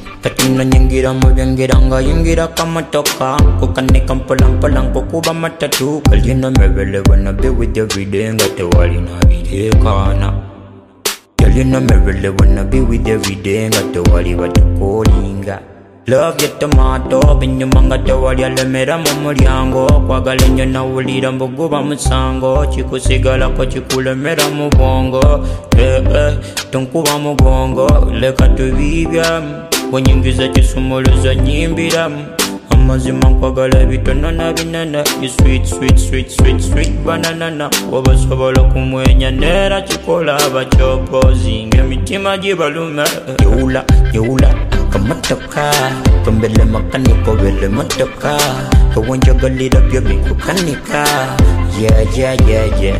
Katina nyingira mubyangira nga yingira kamotoka kukanika mpolampola nkukuba matatu kalina mebele wanna be with you every day nga tewalina birekana kalina mebele wanna be with you every day nga tewali batukolinga love ya tomato binyuma nga tewali alemera mu mulyango kwagala ennyo nawulira mbuguba musango kikusigalako kikulemera mu bwongo tonkuba mugongo leka tubibyamu wanyingiza kisumuluza nyimbiramu amazima nkwagala bitono na binene you sweet sweet sweet sweet sweet banana wabasobola kumwenya nera kikola abacokozi ng'emitima gibalume yeula kamotoka tombele makaniko bele motoka kawanjagalira byo bikukanika yeah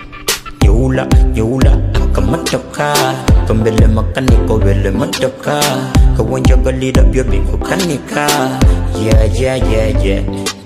yeula kamotoka tombele makaniko bele motoka kawanjagalira byo bikukanika yeah